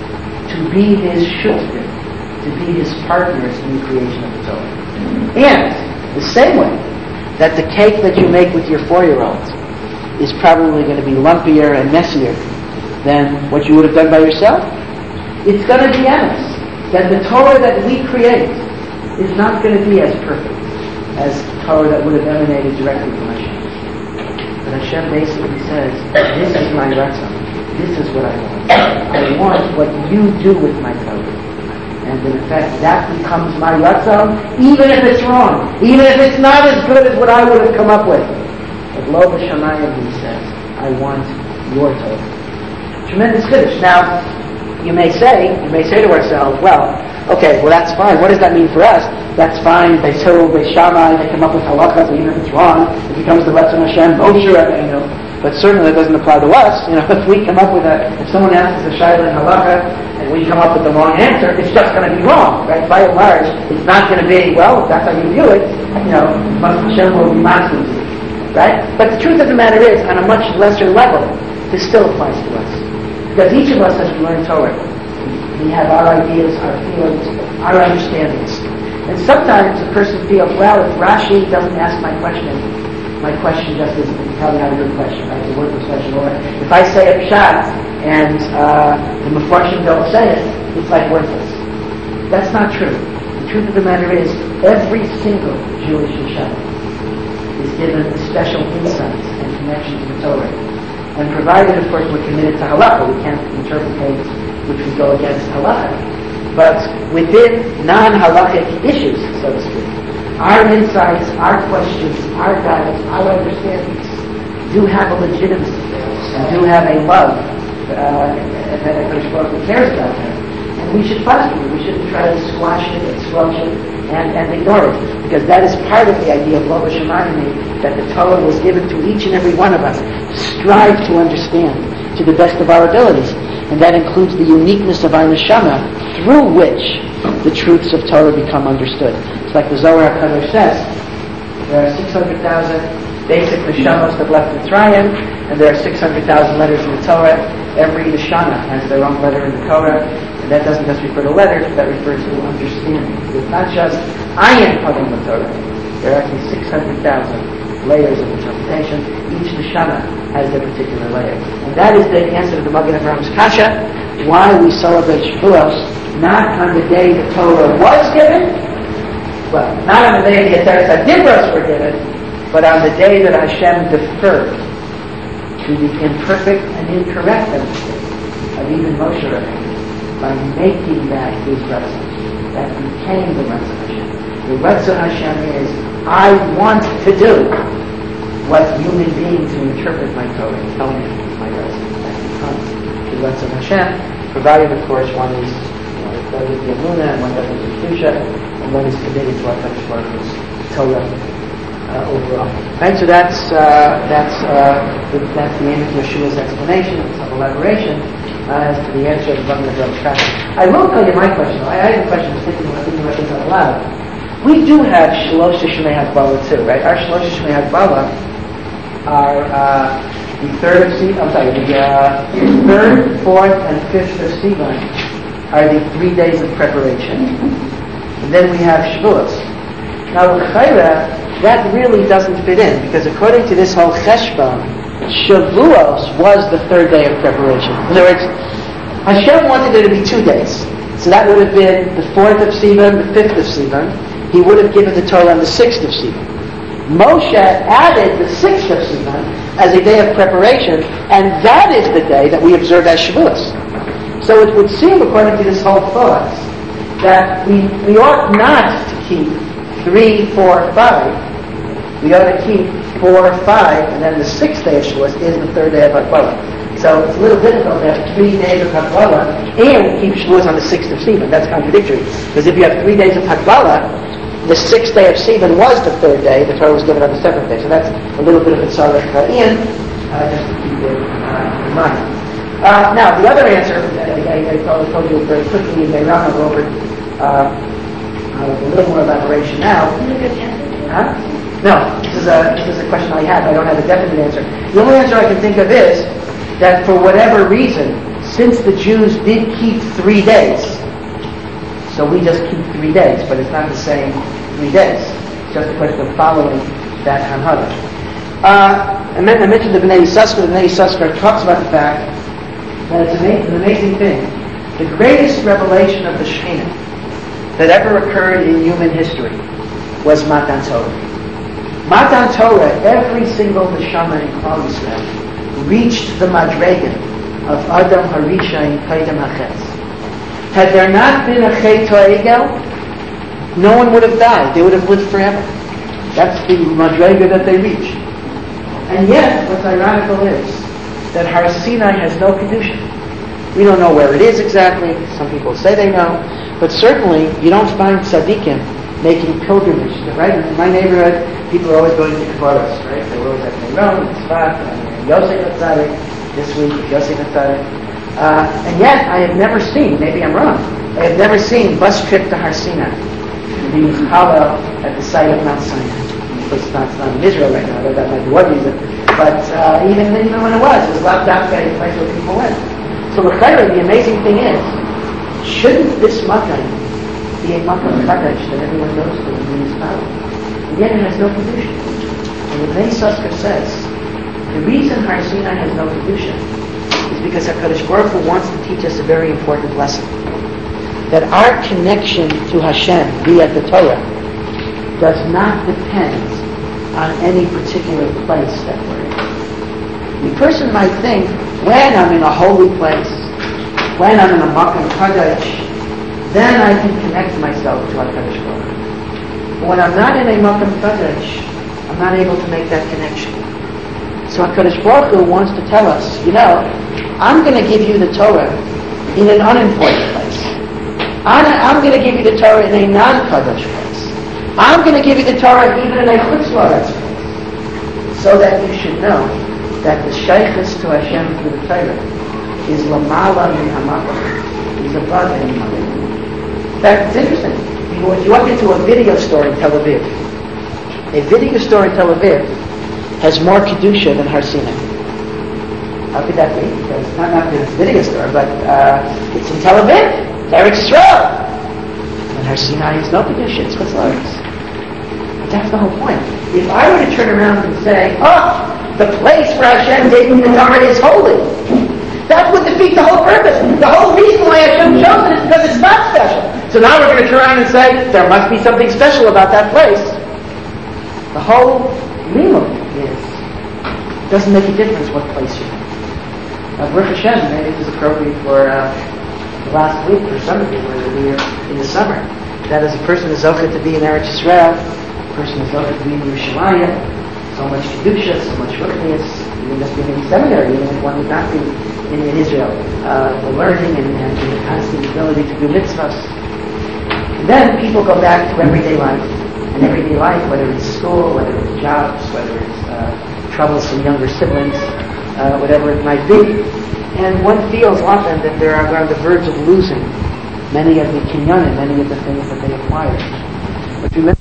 to be His shutfim, to be His partners in the creation of the Torah. And the same way that the cake that you make with your four-year-olds is probably going to be lumpier and messier than what you would have done by yourself, it's going to be honest that the Torah that we create is not going to be as perfect as the Torah that would have emanated directly from Hashem. But Hashem basically says, this is my ratzon. This is what I want. I want what you do with my Torah. And in effect, that becomes my ratzon, even if it's wrong, even if it's not as good as what I would have come up with. But Lo B'Shamayim, He says, I want your Torah. Tremendous Kiddush. Now, you may say, you may say to ourselves, well, okay, well that's fine. What does that mean for us? That's fine. Beis Hillel, Beis Shammai, they come up with halachas, even if it's wrong, it becomes the Ratzon Hashem, Moshe Rabbeinu. But certainly it doesn't apply to us. You know, if we come up with a, if someone asks us a shayla in halacha, and we come up with the wrong answer, it's just going to be wrong, right? By and large, it's not going to be, well, if that's how you view it, you know, Hashem will be master, right? But the truth of the matter is, on a much lesser level, this still applies to us. Because each of us, as we learn Torah, we have our ideas, our feelings, our understandings. And sometimes a person feels, well, if Rashi doesn't ask my question, my question just isn't probably not a good question, right? It's a worthless question. Or if I say a pshat and uh, the Mefarshim don't say it, it's like worthless. That's not true. The truth of the matter is, every single Jewish Yeshiva is given special insights and connection to the Torah. And provided, of course, we're committed to halakha, we can't interpret things which would go against halakha. But within non-halakhic issues, so to speak, our insights, our questions, our guidance, our understandings do have a legitimacy and do have a love uh, that Hakadosh Baruch Hu cares about them. And we should foster it. We shouldn't try to squash it and squelch it and, and ignore it, because that is part of the idea of Lo B'Shamayim, that the Torah was given to each and every one of us to strive to understand to the best of our abilities. And that includes the uniqueness of our neshama, through which the truths of Torah become understood. It's like the Zohar HaKadosh says, there are six hundred thousand basic neshamos that left Mitzrayim, and there are six hundred thousand letters in the Torah. Every neshama has their own letter in the Torah, and that doesn't just refer to letters, that refers to understanding. It's not just ayin in the Torah. There are actually six hundred thousand layers of interpretation. Each neshama has their particular layer. And that is the answer to the Magen Avraham Kasha, why we celebrate Shavuos, not on the day the Torah was given, well, not on the day the Aseret HaDibros were given, but on the day that Hashem deferred to the imperfect and incorrect understanding of even Moshe Rabbeinu by making that his Ratzon. That became the Ratzon Hashem. The Ratzon Hashem is, I want to do what human beings who interpret my Torah tell me is my Ratzon. That becomes the Ratzon Hashem, provided, of course, one is one is the Emunah, and one does the Kedusha, and one is committed to our Kadosh Baruch Hu's Torah uh, overall. Right, so that's uh, that's uh, the, that's the aim of Yeshua's explanation, some elaboration uh, as to the answer of the Magen Avraham Kasha. I will tell you my question. I, I have a question. I was thinking about thinking about this out loud. We do have Shalosh Shmei Hagbala too, right? Our Shalosh Shmei Hagbala are uh, the third of Sivan. I'm sorry, the uh, third, fourth, and fifth of Sivan are the three days of preparation. And then we have Shavuos. Now, l'chayra, that really doesn't fit in, because according to this whole cheshbon, Shavuos was the third day of preparation. In other words, Hashem wanted it to be two days. So that would have been the fourth of Sivan, the fifth of Sivan. He would have given the Torah on the sixth of Sivan. Moshe added the sixth of Sivan as a day of preparation, and that is the day that we observe as Shavuos. So it would seem, according to this whole thought, that we, we ought not to keep three, four, five. We ought to keep four, five, and then the sixth day of Shavuos is the third day of Hakbala. So it's a little difficult to have three days of Hakbala and keep Shavuos on the sixth of Sivan. That's contradictory. Because if you have three days of Hakbala, the sixth day of Sivan was the third day. The Torah was given on the seventh day. So that's a little bit of a tzarech in, uh, just to keep it uh, in mind. Uh, now, the other answer, I, I, I probably told you very quickly in Meirama, go over uh, uh, a little more elaboration now. Huh? No, this is, a, this is a question I have. I don't have a definite answer. The only answer I can think of is that for whatever reason, since the Jews did keep three days, so we just keep three days, but it's not the same three days. It's just a question of following that Hanhara. Uh, I mentioned the Bnei Yissaschar. The Bnei Yissaschar talks about the fact that it's an amazing thing. The greatest revelation of the Shekhinah that ever occurred in human history was Matan Torah. Matan Torah, every single neshama in Klal Yisrael reached the madrega of Adam Harisha in Kaidem HaChetz. Had there not been a Chet HaEgel, no one would have died. They would have lived forever. That's the madrega that they reached. And yet, what's ironical is that Har Sinai has no Kedusha. We don't know where it is exactly. Some people say they know. But certainly, you don't find tzaddikim making pilgrimage. Right? In my neighborhood, people are always going to Kvaros, right? They were always at Meron, Tzfat, and Yosef Atzadik. This week, Yosef Atzadik. Uh, and yet, I have never seen, maybe I'm wrong, I have never seen bus trip to Har Sinai. The Hallel at the site of Mount Sinai. Of course, it's not, it's not in Israel right now, that might be one reason. But uh, even, even when it was, it was Lav Dafka, a place where people went. So l'chayra, the amazing thing is, shouldn't this Makkah be a Makkah Chadash that everyone knows for the municipality? And yet it has no Kedusha. And the Bnei Yissaschar says, the reason Har Sinai has no Kedusha is because HaKadosh Baruch Hu wants to teach us a very important lesson. That our connection to Hashem via the Torah does not depend on any particular place that we're in. The person might think, when I'm in a holy place, when I'm in a Makom Kadosh, then I can connect myself to HaKadosh Baruch Hu. But when I'm not in a Makom Kadosh, I'm not able to make that connection. So HaKadosh Baruch Hu wants to tell us, you know, I'm going to give you the Torah in an unimportant place. I'm, I'm going to give you the Torah in a non-Kadosh place. I'm going to give you the Torah even in a Chutz La'aretz place. So that you should know that the shaykhus to Hashem through the Torah is lamala min hamakom, is above any mother. In fact, it's interesting. If you walk into a video store in Tel Aviv, a video store in Tel Aviv has more kedusha than Har Sinai. How could that be? Because not not that it's a video store, but uh, it's in Tel Aviv. It's Eretz Yisrael. And Har Sinai is no kedusha. It's Chutzlaretz. But that's the whole point. If I were to turn around and say, "Oh, the place where Hashem gave me the Torah is holy," that would defeat the whole purpose. The whole reason why Hashem chose it is because it's not special. So now we're going to turn around and say, there must be something special about that place. The whole limud is, it doesn't make a difference what place you're in. Now, Baruch Hashem, maybe this is appropriate for uh, the last week, for some of you, whether we're in the summer, that as a person is zocheh to be in Eretz Yisrael, a person is zocheh to be in Yerushalayim, so much kedusha, so much ruchnius, even just being in seminary, even if one would not be in, in Israel, uh, the learning and, and the constant ability to do mitzvahs. And then people go back to everyday life. And everyday life, whether it's school, whether it's jobs, whether it's uh, troublesome younger siblings, uh, whatever it might be. And one feels often that they are on the verge of losing many of the kinyanim, many of the things that they acquired. But remember,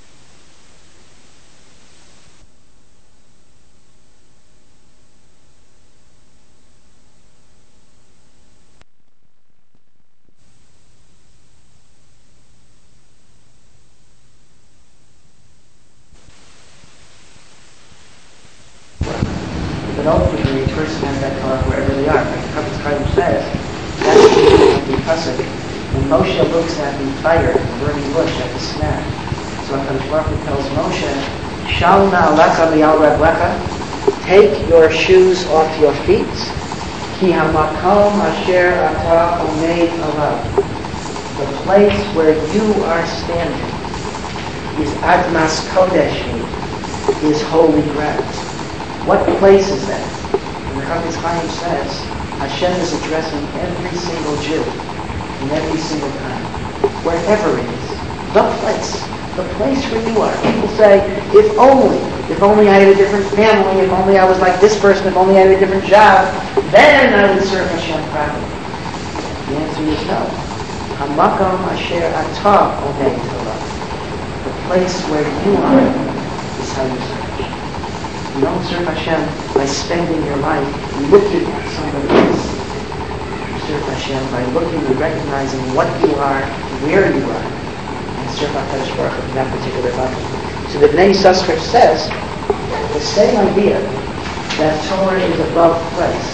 ultimately, a person has that Torah wherever they are. Like the Prophet Chaim says, that's the pasuk. When Moshe looks at the fire, the burning bush, at the snap, so HaKadosh Baruch Hu tells Moshe, Shal na'alecha mi'al raglecha, take your shoes off your feet, ki hamakom asher ata omeid alav. The place where you are standing is admas kodesh, is holy ground. What place is that? And the Chafetz Chaim says, Hashem is addressing every single Jew in every single time, wherever it is. The place, the place where you are. People say, if only, if only I had a different family, if only I was like this person, if only I had a different job, then I would serve Hashem properly. The answer is no. Hamakom asher atah omeid alav. The place where you are is how you serve. You don't serve Hashem by spending your life looking at somebody else. You serve Hashem by looking and recognizing what you are, where you are, and serve HaKadosh Baruch Hu in that particular level. So the Bnei Yissaschar says the same idea that Torah is above place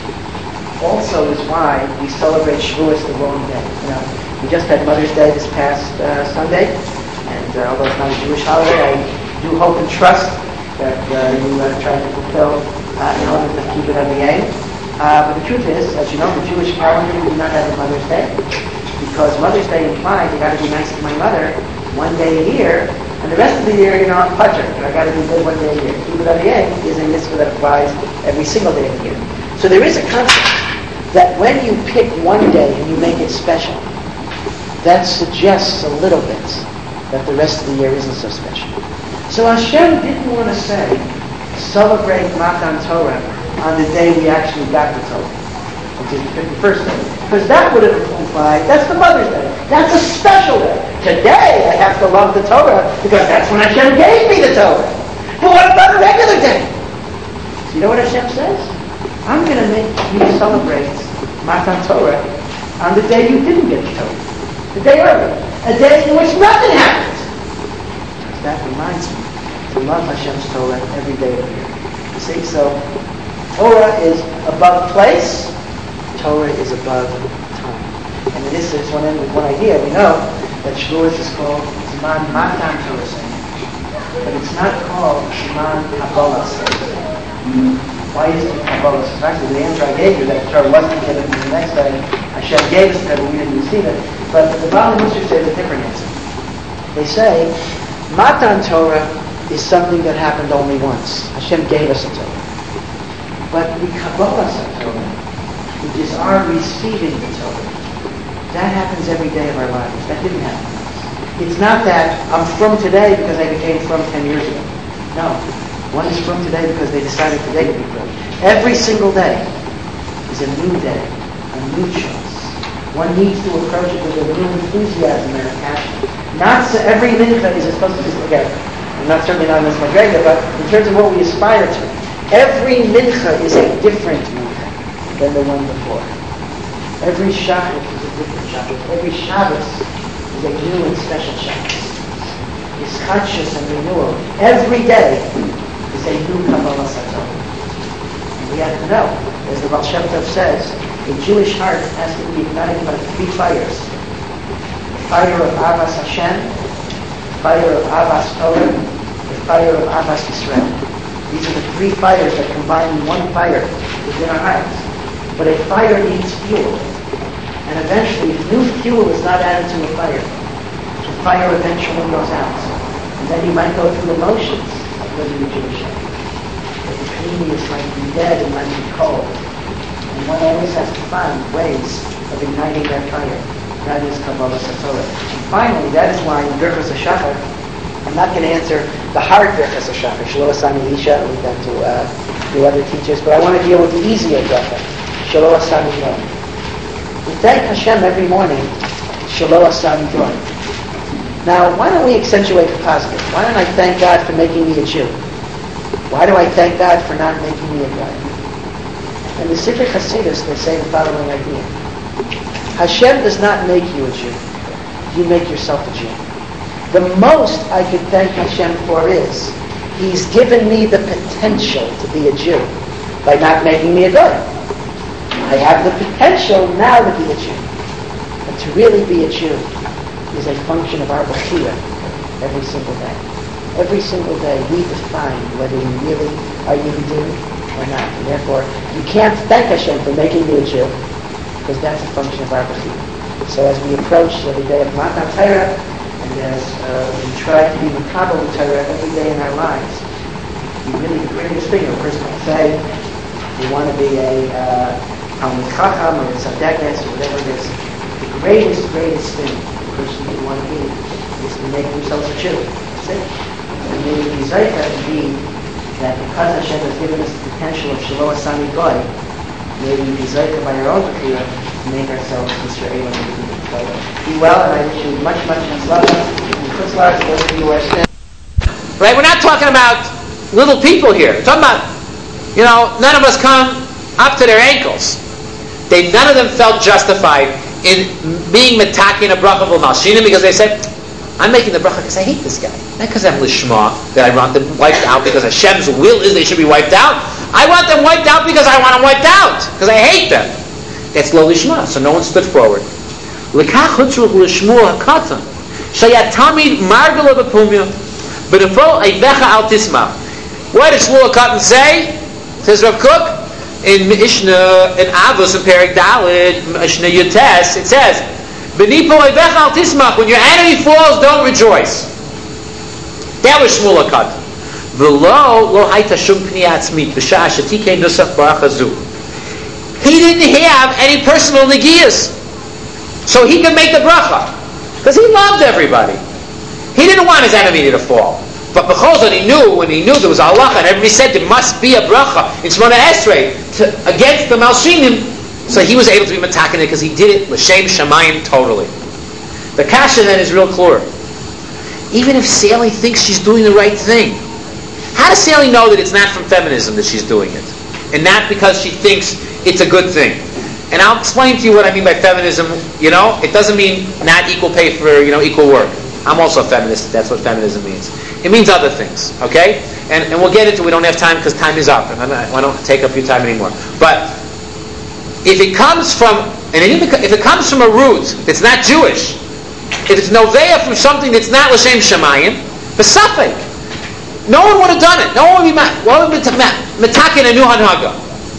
also is why we celebrate Shavuos the wrong day. You know, we just had Mother's Day this past uh, Sunday, and uh, although it's not a Jewish holiday, I do hope and trust that uh, you uh, try to fulfill uh, in order to keep it at the end. Uh, but the truth is, as you know, the Jewish calendar we do not have a Mother's Day, because Mother's Day implies you got to be nice to my mother one day a year, and the rest of the year, you know, I'm pudger. I got to be good one day a year. Keep it at the end is a mitzvah that applies every single day of the year. So there is a concept that when you pick one day and you make it special, that suggests a little bit that the rest of the year isn't so special. So Hashem didn't want to say, celebrate Matan Torah on the day we actually got the Torah, which is the fifty-first day. Because that would have implied, that's the Mother's Day. That's a special day. Today I have to love the Torah because that's when Hashem gave me the Torah. But what about a regular day? So you know what Hashem says? I'm going to make you celebrate Matan Torah on the day you didn't get the Torah. The day early. A day in which nothing happened. That reminds me to love Hashem's Torah every day of the year. You see, so Torah is above place, Torah is above time. And in this is one end with one idea. We know that Shavuos is called Zman Matan Torah Seinim, but it's not called Zman Kabbalah Seinim. Why is it Kabbalah Seinim? Actually, the answer I gave you that the Torah wasn't given to the next day. Hashem gave us that, but we didn't receive it. But the Bali Musar says a different answer. They say Matan Torah is something that happened only once. Hashem gave us a Torah. But the Kabbalah Torah, which is our receiving the Torah, that happens every day of our lives. That didn't happen once. It's not that I'm from today because I became from ten years ago. No. One is from today because they decided today to be from. Every single day is a new day, a new choice. One needs to approach it with a new enthusiasm and a passion. Not so every mincha is supposed to be, again, I'm not certainly not in this McGregor, but in terms of what we aspire to, every mincha is a different mincha than the one before. Every Shabbos is a different Shabbos. Every Shabbos is a new and special Shabbos. It's conscious and renewal. Every day is a new Kabbalah Sator. And we have to know, as the Baal Shem Tov says, the Jewish heart has to be ignited by three fires. The fire of Avas Hashem, the fire of Avas Torah, the fire of Avas Yisrael. These are the three fires that combine in one fire within our hearts. But a fire needs fuel. And eventually, if new fuel is not added to a fire, the fire eventually goes out. And then you might go through the motions of living a Jewish life. But the community is like be dead and might be cold. And one always has to find ways of igniting that fire. That is Kabbalah Satorah. And finally, that is why in Birchas HaShachar, I'm not going to answer the hard Birchas HaShachar, Shelo Asani Isha, I'll leave that to uh, the other teachers, but I want to deal with the easier bracha, Shelo Asani Goy. We thank Hashem every morning, Shelo Asani Goy. Now, why don't we accentuate the positive? Why don't I thank God for making me a Jew? Why do I thank God for not making me a guy? And the Sifrei Hasidus, they say the following idea. Hashem does not make you a Jew. You make yourself a Jew. The most I could thank Hashem for is, He's given me the potential to be a Jew by not making me a guy. I have the potential now to be a Jew. And to really be a Jew is a function of our bechira every single day. Every single day we define whether we really are Yehudim or not. And therefore, you can't thank Hashem for making you a Jew, because that's a function of our bechira. So as we approach the day of Matan Torah, and as uh, we try to be makabel with Torah every day in our lives, we really, the greatest thing a person can say, we want to be a Talmid Chacham or a Tzadekes or whatever it is, the greatest, greatest thing a person would want to be is to make themselves a Jew. That's it. And may we be Zaycha indeed that because Hashem has given us the potential of Shelo Asani Goy, may we be Zaycha by our own bechira to make ourselves Yisrael and be well, and I wish you much, much hatzlacha and chutzlach to those of you who are standing. Right? We're not talking about little people here. We're talking about, you know, none of us come up to their ankles. They, none of them felt justified in being metakin a bracha v'malshinim because they said, I'm making the bracha because I hate this guy. Not because I'm lishma, that I want them wiped out because Hashem's will is they should be wiped out. I want them wiped out because I want them wiped out, because I hate them. That's lo lishma, so no one stood forward. L'kach hutzruch l'shmu hakatan shayat tamid margala b'pumya b'nefo eivecha al tisma. What did Shmuel HaKatan say? Says Rav Kook in Mishnah in Avos in Perek Daled Mishnah Yutes. It says, "B'nipo eivecha al tisma." When your enemy falls, don't rejoice. That was Shmuel HaKatan. V'lo lo hayta shum pnei atzmit b'shah shetikei nusach baracha zu. He didn't have any personal negiyas, so he could make the bracha, because he loved everybody. He didn't want his enemy to fall. But b'chol he knew, when he knew there was a halacha, and everybody said there must be a bracha in Shemona Esrei to, against the Malshinim, so he was able to be matakin it because he did it l'shem shamayim totally. The kasha then is real clear. Even if Sally thinks she's doing the right thing, how does Sally know that it's not from feminism that she's doing it, and not because she thinks it's a good thing? And I'll explain to you what I mean by feminism. You know, it doesn't mean not equal pay for, you know, equal work. I'm also a feminist. That's what feminism means. It means other things, okay? And and we'll get into it. We don't have time because time is up. And I'm not, I don't take up your time anymore. But if it comes from, and if it comes from a root that's not Jewish, if it's noveya from something that's not l'shem shamayim, b'safek, no one would have done it. No one would be metakin a new hanhaga.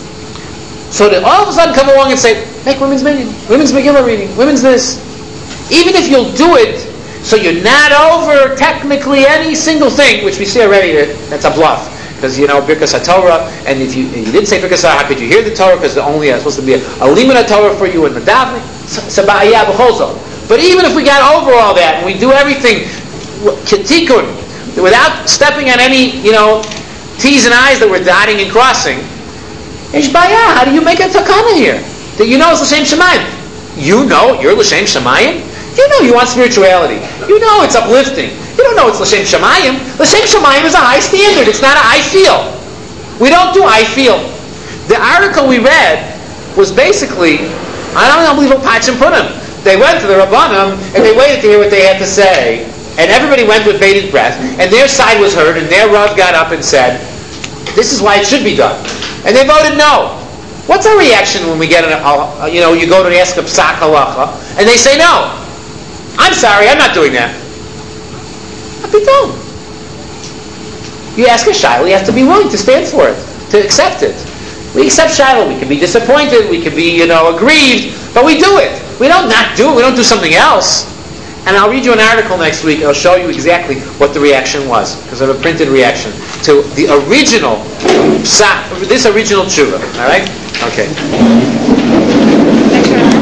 So that all of a sudden come along and say, make women's minyan, women's Megillah reading, women's this. Even if you'll do it, so you're not over technically any single thing, which we see already, that's a bluff. Because, you know, Birkas HaTorah, and if you, you didn't say Birkas HaTorah, how could you hear the Torah? Because only uh, supposed to be a, a limud HaTorah for you in the davening. Saba'ayah b'cholzo. But even if we got over all that, and we do everything, kitikun, without stepping on any, you know, T's and I's that were dotting and crossing. Yesh baya. How do you make a takana here? That you know it's l'shem shamayim. You know you're l'shem shamayim. You know you want spirituality. You know it's uplifting. You don't know it's l'shem shamayim. L'shem shamayim is a high standard. It's not a I feel. We don't do I feel. The article we read was basically, I don't know, unbelievable patch and put him. They went to the Rabbanim and they waited to hear what they had to say. And everybody went with bated breath. And their side was heard and their Rav got up and said, this is why it should be done. And they voted no. What's our reaction when we get, a, a, you know, you go to ask a psak halacha and they say no. I'm sorry, I'm not doing that. Don't. You ask a shayla, you have to be willing to stand for it, to accept it. We accept shayla. We can be disappointed, we can be, you know, aggrieved, but we do it. We don't not do it. We don't do something else. And I'll read you an article next week. I'll show you exactly what the reaction was, because I have a printed reaction to the original, this original tshuva. All right? Okay.